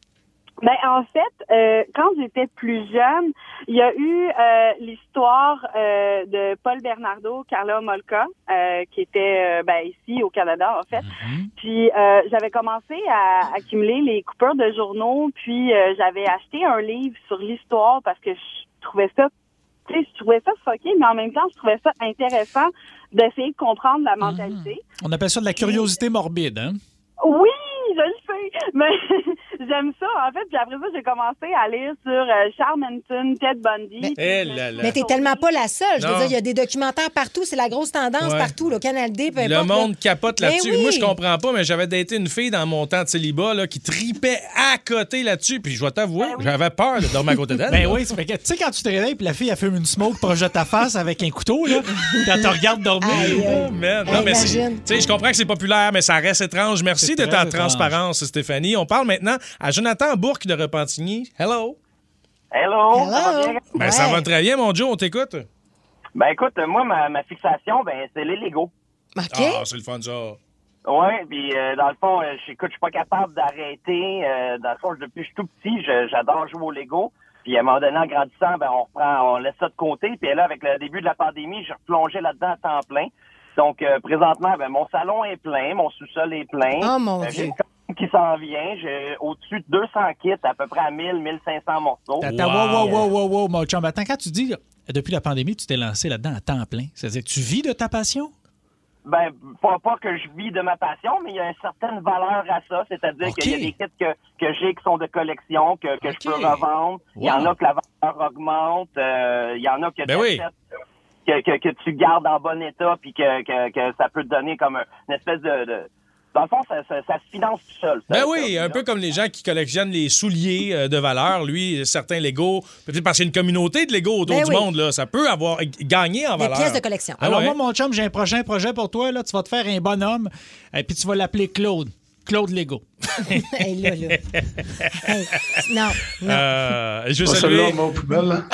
Ben, en fait, euh, quand j'étais plus jeune, il y a eu euh, l'histoire euh, de Paul Bernardo, Carla Molka, euh, qui était euh, ben, ici au Canada, en fait. Puis, euh, j'avais commencé à accumuler les coupures de journaux, puis euh, j'avais acheté un livre sur l'histoire parce que je trouvais ça, tu sais, je trouvais ça fucké, mais en même temps, je trouvais ça intéressant d'essayer de comprendre la mentalité. On appelle ça de la curiosité morbide, hein? Oui, je le sais, mais j'aime ça, en fait. Puis après ça, j'ai commencé à lire sur euh, Charles Manson, Ted Bundy. Eh là là. Mais t'es tellement pas la seule. Je veux Non. dire, il y a des documentaires partout. C'est la grosse tendance Ouais. partout. Le Canal D, peu Le importe. monde là. capote Ben là-dessus. oui. Moi, je comprends pas, mais j'avais daté une fille dans mon temps de célibat là, qui tripait à côté là-dessus. Puis je vais t'avouer, j'avais peur de dormir à côté d'elle. Ben là. oui, c'est fait que, tu sais, quand tu te réveilles puis la fille, elle fume une smoke proche de ta face avec un couteau, là, quand tu regardes dormir. Oh, man. Non, mais c'est- imagine. tu sais, je comprends que c'est populaire, mais ça reste étrange. Merci C'est de ta très étrange. transparence, Stéphanie. On parle maintenant à Jonathan Bourque de Repentigny. Hello. Hello. Hello. Ça va bien? Ben, ça va très bien, mon Joe, on t'écoute. Ben écoute, moi, ma, ma fixation, ben c'est les Legos. OK. Ah, c'est le fun, ça. Ouais, puis euh, dans le fond, euh, je écoute, je suis pas capable d'arrêter. Euh, dans le fond, depuis que je suis tout petit, je- j'adore jouer aux Lego. Puis à un moment donné, en grandissant, ben on reprend, on laisse ça de côté. Puis là, avec le début de la pandémie, j'ai replongé là-dedans à temps plein. Donc euh, présentement, ben mon salon est plein, mon sous-sol est plein. Oh, mon Euh, Dieu. j'ai une commande qui s'en vient. J'ai au-dessus de deux cents kits, à peu près à mille, mille cinq cents morceaux. Attends, wow, wow, wow, wow, wow, mon chum. Attends, quand tu dis, euh, depuis la pandémie, tu t'es lancé là-dedans à temps plein, c'est-à-dire que tu vis de ta passion? Ben, pas, pas que je vis de ma passion, mais il y a une certaine valeur à ça. C'est-à-dire OK. qu'il y a des kits que, que j'ai qui sont de collection, que, que OK. je peux revendre. Il y en Wow. a que la valeur augmente. Euh, il y en a que, Ben oui. que, que, que tu gardes en bon état puis que, que, que ça peut te donner comme un- une espèce de... de... Dans le fond, ça, ça, ça se finance tout seul. ça. Ben oui, un peu comme les gens qui collectionnent les souliers euh, de valeur. Lui, certains Lego, peut-être parce qu'il y a une communauté de Lego autour Ben du oui. monde, là, ça peut avoir gagné en Des valeur. pièces de collection. Ah Alors ouais? moi, mon chum, j'ai un prochain projet pour toi. Là. Tu vas te faire un bonhomme et puis tu vas l'appeler Claude. Claude Lego. Hey, là, là. Hey, non, non. Euh, je veux Pas saluer... celle-là, mon poubelle. là.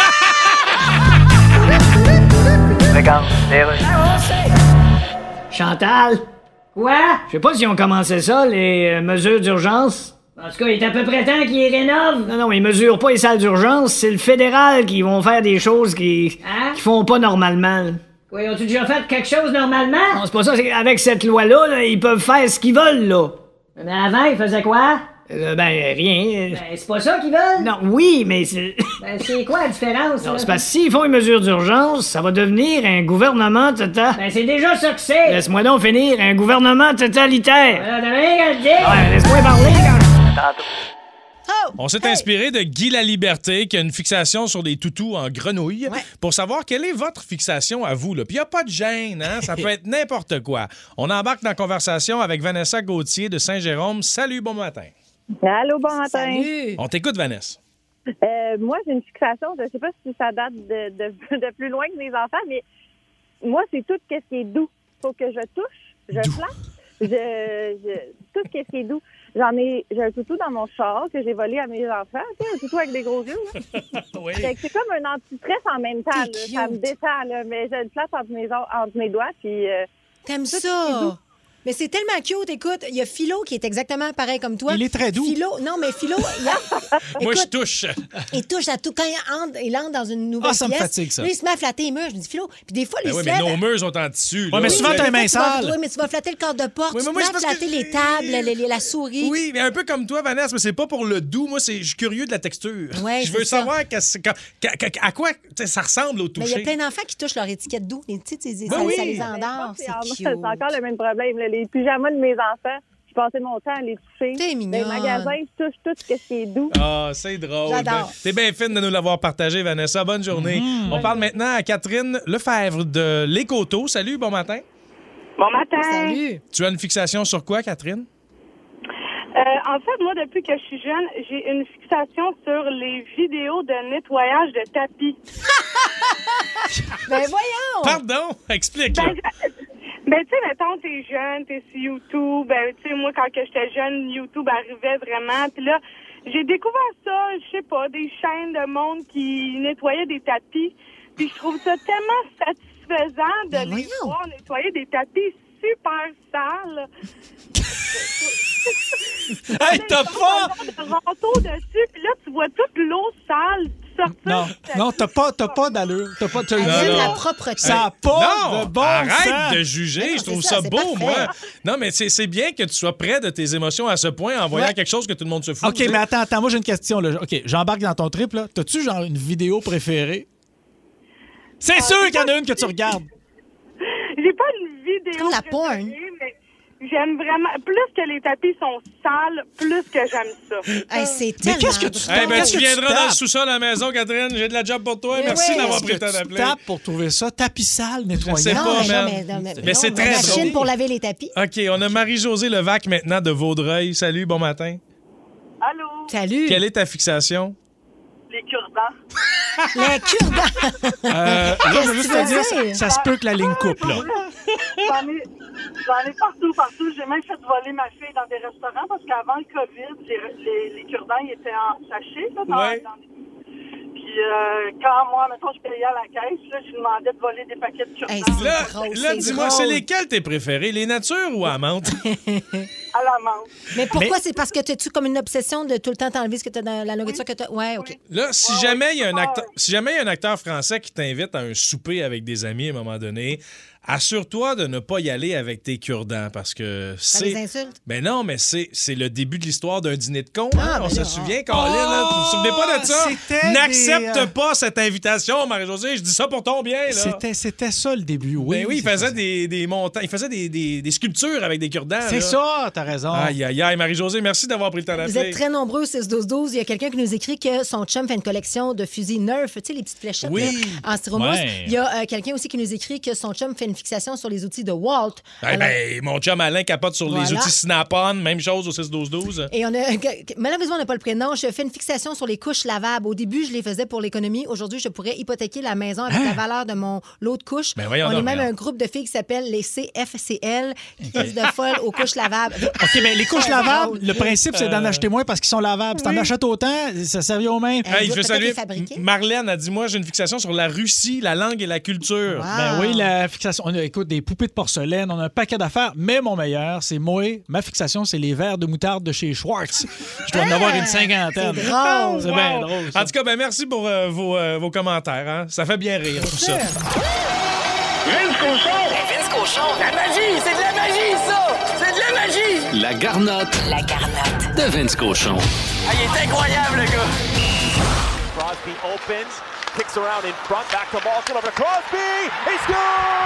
Chantal? Quoi? Je sais pas si on commençait ça, les euh, mesures d'urgence. En tout cas, il est à peu près temps qu'il rénove. Non, non, ils mesurent pas les salles d'urgence. C'est le fédéral qui vont faire des choses qui, Hein? qui font pas normalement. là. Quoi, ils ont-tu déjà fait quelque chose normalement? Non, c'est pas ça. c'est avec cette loi-là, là, ils peuvent faire ce qu'ils veulent, là. Mais avant, ils faisaient quoi? Euh, ben, rien. Ben, c'est pas ça qu'ils veulent? Non, oui, mais c'est... Ben, c'est quoi la différence? Non, là? c'est parce que s'ils font une mesure d'urgence, ça va devenir un gouvernement total. Ben, c'est déjà ça que c'est! Laisse-moi donc finir, un gouvernement totalitaire. Alors, t'as rien qu'à le dire! Ouais, laisse-moi parler quand On s'est inspiré de Guy Laliberté, qui a une fixation sur des toutous en grenouille, pour savoir quelle est votre fixation à vous. Là. Puis il n'y a pas de gêne, hein? Ça peut être n'importe quoi. On embarque dans la conversation avec Vanessa Gauthier de Saint-Jérôme. Salut, bon matin. Allô, bon matin. Salut. On t'écoute, Vanessa. Euh, moi, j'ai une fixation, je ne sais pas si ça date de, de, de plus loin que mes enfants, mais moi, c'est tout ce qui est doux. Faut que je touche, je flatte, je, je, tout ce qui est doux. J'en ai, j'ai un toutou dans mon char que j'ai volé à mes enfants, tu sais, un toutou avec des gros yeux. Oui. Fait que c'est comme un anti-stress en même temps, là. Ça me détend, là, mais j'ai une place entre mes, entre mes doigts, puis... Euh, T'aimes ça? Mais c'est tellement cute. Écoute, il y a Philo qui est exactement pareil comme toi. Il est très doux. Philo, non, mais Philo, il, a... Moi, Écoute, je touche. Il touche à tout. Quand il entre, il entre dans une nouvelle Ah, ça me pièce, fatigue, ça. là, il se met à flatter les murs. Je me dis, Philo, puis des fois, Ben il oui, se mais lève... nos murs sont en tissu. Ouais, là. mais souvent, Oui, t'as mais les mains des fois, tu vas- sales. Oui, mais tu vas flatter le cadre de porte, Oui, mais tu moi, vas c'est parce que- flatter les tables, les- les- la souris. Oui, mais un peu comme toi, Vanessa, mais c'est pas pour le doux. Moi, c'est, je suis curieux de la texture. Ouais, je veux c'est ça. savoir qu'est-ce- qu'à, qu'à- qu'à- à quoi tu sais, ça ressemble au Mais il y a toucher. plein d'enfants qui touchent leur étiquette doux. Les petites, ça, Ben oui. ça les mais endort. c'est, C'est en- cute. c'est encore le même problème. Là. Les pyjamas de mes enfants, je passais mon temps à les toucher. T'es Dans mignonne. les magasins, je touche tout ce qui est doux. Ah, c'est drôle. J'adore. T'es bien fine de nous l'avoir partagé, Vanessa. Bonne journée. On parle maintenant à Catherine Lefebvre de Les Coteaux. Salut, bon matin. Bon matin. Salut. Tu as une fixation sur quoi, Catherine? Euh, en fait, moi, depuis que je suis jeune, j'ai une fixation sur les vidéos de nettoyage de tapis. Ben voyons! Pardon, explique. là. Ben, je- ben, tu sais, mettons, t'es jeune, t'es sur YouTube. Ben, tu sais, moi, quand que j'étais jeune, YouTube arrivait vraiment. Puis là, j'ai découvert ça, je sais pas, des chaînes de monde qui nettoyaient des tapis. Puis je trouve ça tellement satisfaisant de Ben les voyons. voir nettoyer des tapis super sales. Hey, t'as pas... de râteau dessus, puis là, tu vois toute l'eau sale sortir. Non, du tapis. non, t'as pas, t'as pas d'allure. T'as pas, t'as- Elle Non, aime non. la propreté. Ça n'a pas non, de bon arrête sens. de juger. Mais non, je trouve c'est ça, ça, c'est beau, parfait. moi. Non, mais c'est, c'est bien que tu sois près de tes émotions à ce point en voyant Ouais. quelque chose que tout le monde se fout. OK, tu sais. mais attends, attends, moi j'ai une question. Là. OK, j'embarque dans ton trip. Là. T'as-tu genre une vidéo préférée? C'est sûr qu'il y en a une que tu regardes. J'ai pas une vidéo. Comme la préférée, porn. mais j'aime vraiment. Plus que les tapis sont sales, plus que j'aime ça. Hey, c'est Mais tellement qu'est-ce que tu drôle. Eh ben, Qu'est-ce tu que tu viendras dans le tapes? sous-sol à la maison, Catherine. J'ai de la job pour toi. Mais Merci oui. d'avoir Qu'est-ce pris que le temps tu d'appeler. tapes pour trouver ça? Tapis sale, nettoyant. sais Non, pas, mais, man. non, mais, non, mais, Mais c'est non, très la machine drôle. pour laver les tapis. OK, on a Marie-Josée Levac maintenant de Vaudreuil. Salut, bon matin. Allô? Salut. Quelle est ta fixation? Les cure-dents. Les cure-dents. Euh, là, je veux juste que tu te dire, veux ça, dire? ça se peut que la ligne coupe, là. J'en ai, j'en ai partout, partout. J'ai même fait voler ma fille dans des restaurants parce qu'avant le COVID, les, les, les cure-dents ils étaient en sachet. Là, dans, Ouais. dans les... Puis euh, quand moi, mettons, je payais à la caisse, là, je lui demandais de voler des paquets de Hey, cure-dents c'est Là, drôle, là c'est dis-moi, drôle. c'est lesquels tes préférés? Les natures ou à menthe? à la menthe. Mais pourquoi? C'est parce que t'as-tu comme une obsession de tout le temps t'enlever ce que t'as dans la nourriture que t'as... Ouais, OK. Là, si jamais il y a un acteur, si jamais il y a un acteur français qui t'invite à un souper avec des amis à un moment donné, assure-toi de ne pas y aller avec tes cure-dents parce que Ça c'est. les insulte? Ben non, mais c'est, c'est le début de l'histoire d'un dîner de con. Ah, hein? On ben se là, souvient, ah. Colin, là. Vous vous souvenez pas de ça? C'était N'accepte des, euh, pas cette invitation, Marie-Josée. Je dis ça pour ton bien, là. C'était, c'était ça le début, oui. Ben oui, il c'est faisait ça. des, des montants. Il faisait des, des, des sculptures avec des cure-dents. C'est là. ça, t'as raison. Aïe, aïe, aïe, Marie-Josée, merci d'avoir pris le temps Vous d'appeler. êtes très nombreux au six douze douze. Il y a quelqu'un qui nous écrit que son chum fait une collection de fusils Nerf, tu sais, les petites fléchettes Oui. là, en styromousse. Ouais. Il y a euh, quelqu'un aussi qui nous écrit que son chum fait une fixation sur les outils de Walt. Eh Alors- ben, mon chum Alain capote sur les Voilà. outils Snap-on. Même chose au six douze douze. Et on a, malheureusement, on n'a pas le prénom. Je fais une fixation sur les couches lavables. Au début, je les faisais pour l'économie. Aujourd'hui, je pourrais hypothéquer la maison avec la valeur de mon lot de couches. Ben voyons on donc, est même voyons. un groupe de filles qui s'appelle les C F C L, crise de folle aux couches lavables. OK, mais les couches Très lavables, drôle. le principe, c'est d'en Euh. acheter moins parce qu'ils sont lavables. Si t'en Oui. achètes autant, ça servit aux mêmes. Elle Hey, je doit veux peut-être saluer. les fabriquer. Marlène a dit moi, j'ai une fixation sur la Russie, la langue et la culture. Wow. Ben oui, la fixation. On a, écoute, des poupées de porcelaine, on a un paquet d'affaires, mais mon meilleur, c'est moi. Ma fixation, c'est les verres de moutarde de chez Schwartz. Je dois en avoir une cinquantaine. C'est drôle. C'est bien drôle. ça. En tout cas, ben merci pour euh, vos, euh, vos commentaires. Hein? Ça fait bien rire, tout ça. Vince Cochon! Vince Cochon. La magie! C'est de la magie, ça! C'est de la magie! La garnotte La garnotte. de Vince Cochon. Ah, il est incroyable, le gars! Crosby opens, kicks around in front, back to Malkin, over to Crosby! He scores!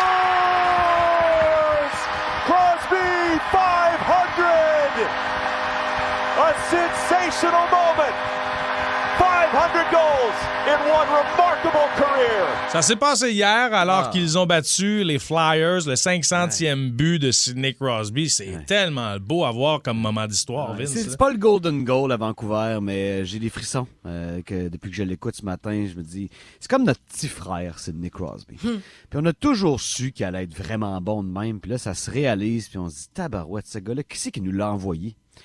Crosby, five hundred! A sensational moment! five hundred goals in one remarkable career! Ça s'est passé hier alors Ah. qu'ils ont battu les Flyers, le cinq centième but de Sidney Crosby. C'est tellement beau à voir comme moment d'histoire, Vince. C'est là. c'est pas le Golden Goal à Vancouver, mais j'ai des frissons euh, que depuis que je l'écoute ce matin. Je me dis, c'est comme notre petit frère, Sidney Crosby. Puis on a toujours su qu'il allait être vraiment bon de même. Puis là, ça se réalise. Puis on se dit, tabarouette, ce gars-là, qui c'est qui nous l'a envoyé?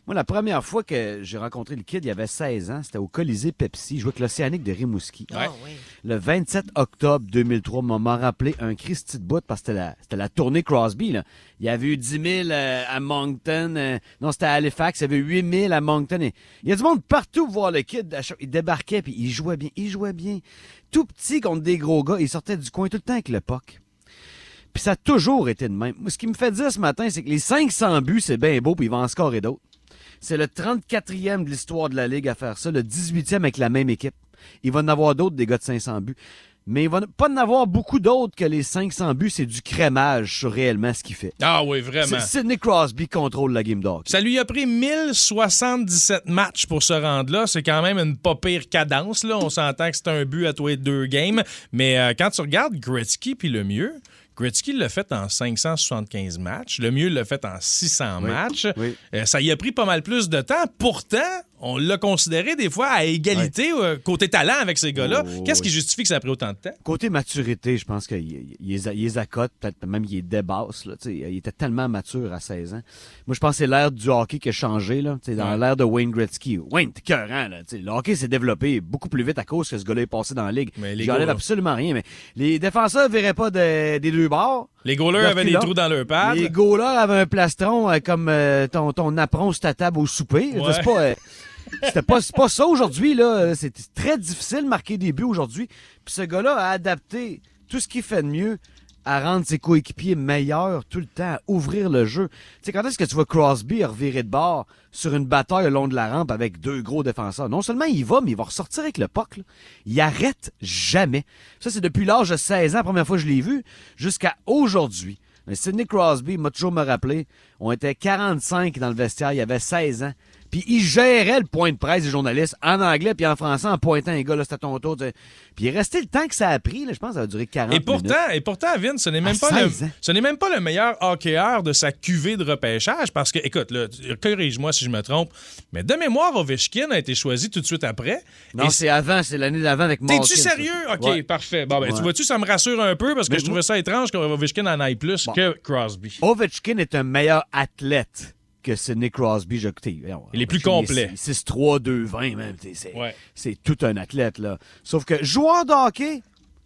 Moi, la première fois que j'ai rencontré le kid, il avait seize ans. C'était au Colisée Pepsi. Il jouait avec l'Océanique de Rimouski. Ouais. Oh, oui. Le vingt-sept octobre deux mille trois, m'a rappelé un Christy de bout parce que c'était la, c'était la tournée Crosby. Là. Il y avait eu dix mille euh, à Moncton. Euh, non, c'était à Halifax. Il y avait huit mille à Moncton. Et, il y a du monde partout pour voir le kid. Il débarquait puis il jouait bien. Il jouait bien. Tout petit contre des gros gars. Il sortait du coin tout le temps avec le puck. Puis ça a toujours été de même. Ce qui me fait dire ce matin, c'est que les cinq cents buts, c'est bien beau, puis il va en scorer d'autres. C'est le trente-quatrième de l'histoire de la Ligue à faire ça, le dix-huitième avec la même équipe. Il va en avoir d'autres, des gars de cinq cents buts. Mais il va pas en avoir beaucoup d'autres que les cinq cents buts. C'est du crémage sur réellement ce qu'il fait. Ah oui, vraiment. C'est Sidney Crosby contrôle la game dog. Ça lui a pris mille soixante-dix-sept matchs pour se rendre là. C'est quand même une pas pire cadence. Là. On s'entend que c'est un but à tous les deux games. Mais euh, quand tu regardes Gretzky puis le mieux... Gretzky l'a fait en cinq cent soixante-quinze matchs. Le mieux l'a fait en six cents oui, matchs. Oui. Euh, ça y a pris pas mal plus de temps. Pourtant, on l'a considéré des fois à égalité oui. euh, côté talent avec ces gars-là. Oh, Qu'est-ce oui. qui justifie que ça a pris autant de temps? Côté maturité, je pense qu'il il, il, il les accote, peut-être même qu'il les débasse. Là, il était tellement mature à seize ans. Moi, je pense que c'est l'ère du hockey qui a changé. Là, dans ouais. l'ère de Wayne Gretzky. Wayne, t'es écœurant. Là, le hockey s'est développé beaucoup plus vite à cause que ce gars-là est passé dans la ligue. J'enlève absolument rien. Mais les défenseurs ne verraient pas de, des deux bords. Les goalers avaient des trous dans leur pad. Les goalers avaient un plastron euh, comme euh, ton, ton apron sur ta table au souper. Ouais. C'est pas, euh, c'était pas, c'est pas ça aujourd'hui. Là. C'est très difficile de marquer des buts aujourd'hui. Puis ce gars-là a adapté tout ce qu'il fait de mieux à rendre ses coéquipiers meilleurs tout le temps, à ouvrir le jeu. Tu sais, quand est-ce que tu vois Crosby revirer de bord sur une bataille le long de la rampe avec deux gros défenseurs? Non seulement il va, mais il va ressortir avec le puck. Là. Il arrête jamais. Ça, c'est depuis l'âge de seize ans, la première fois que je l'ai vu, jusqu'à aujourd'hui. Mais Sidney Crosby m'a toujours me rappelé, on était quarante-cinq dans le vestiaire, il avait seize ans. Puis il gérait le point de presse des journalistes en anglais puis en français en pointant un gars, là, c'était ton tour. T'sais. Puis il est resté le temps que ça a pris. Là, je pense que ça a duré quarante et pourtant, minutes. Et pourtant, Vince, ce n'est même, à pas le, ans. ce n'est même pas le meilleur hockeyeur de sa cuvée de repêchage parce que, écoute, là, corrige-moi si je me trompe, mais de mémoire, Ovechkin a été choisi tout de suite après. Non, c'est avant, c'est l'année d'avant avec Malkin. T'es-tu sérieux? Ça. OK, ouais. parfait. Bon, ben, ouais. tu vois-tu, ça me rassure un peu parce que mais je trouvais ça étrange qu'Ovechkin en aille plus bon. que Crosby. Ovechkin est un meilleur athlète que Sidney Crosby. J'ai écouté. Il est plus complet. six trois deux vingt même. C'est, ouais. c'est tout un athlète, là. Sauf que joueur de hockey,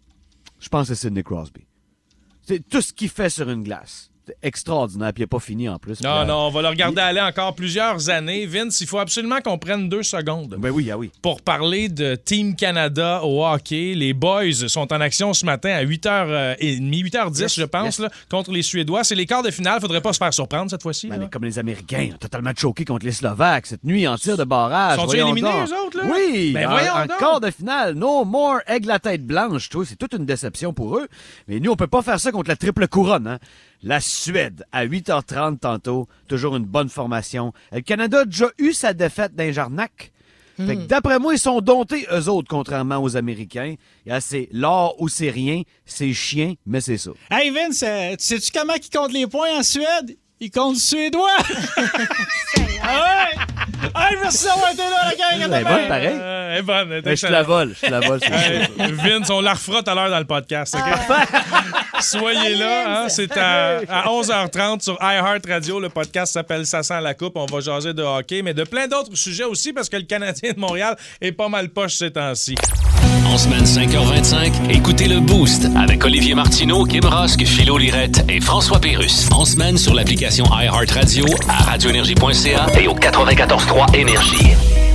je pense que c'est Sidney Crosby. C'est tout ce qu'il fait sur une glace. C'est extraordinaire, puis il n'a pas fini en plus. Non, non, on va le regarder il... aller encore plusieurs années. Vince, il faut absolument qu'on prenne deux secondes. Ben oui, ah oui. Pour parler de Team Canada au hockey. Les Boys sont en action ce matin à huit heures trente, huit heures dix, yes, je pense, yes. là, contre les Suédois. C'est les quarts de finale. Faudrait pas se faire surprendre cette fois-ci. Ben, comme les Américains, ont totalement choqué contre les Slovaques cette nuit en tir de barrage. Sont-ils éliminés, eux autres, là? Oui, ben, en, voyons en donc. quart de finale. No more aigle la tête blanche. Toi, c'est toute une déception pour eux. Mais nous, on peut pas faire ça contre la triple couronne, hein? La Suède, à huit heures trente tantôt, toujours une bonne formation. Le Canada a déjà eu sa défaite dans Jarnac. Mm. Fait que d'après moi, ils sont domptés, eux autres, contrairement aux Américains. C'est l'or ou c'est rien, c'est chien, mais c'est ça. Hey Vince, euh, sais-tu comment ils comptent les points en Suède? Ils comptent suédois! Ah ouais! Hey, merci d'avoir été là, la gang! Elle est bonne, pareil. Euh, elle est bonne. Elle est ben, je te la vole, je te la vole. Hey, Vince, on la refera tout à l'heure dans le podcast, OK? Soyez là, hein, c'est à, à onze heures trente sur iHeartRadio. Le podcast s'appelle Ça sent la coupe. On va jaser de hockey, mais de plein d'autres sujets aussi parce que le Canadien de Montréal est pas mal poche ces temps-ci. En semaine cinq heures vingt-cinq, écoutez le Boost avec Olivier Martineau, Kim Rosk, Philo Lirette et François Pérusse. En semaine sur l'application iHeartRadio, à radio énergie point c a et au quatre-vingt-quatorze point trois Énergie.